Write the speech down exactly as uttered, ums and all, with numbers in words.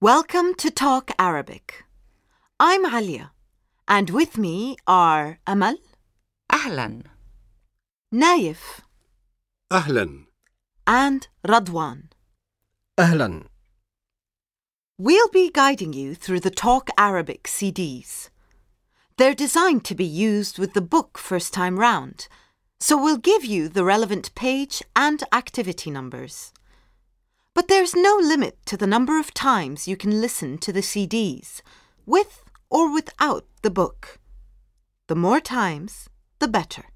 Welcome to Talk Arabic. I'm Alia, and with me are Amal, أهلاً. Naif, أهلاً. and Radwan. أهلاً. We'll be guiding you through the Talk Arabic C Ds. They're designed to be used with the book first time round, so we'll give you the relevant page and activity numbers. But there's no limit to the number of times you can listen to the C Ds, with or without the book. The more times, the better.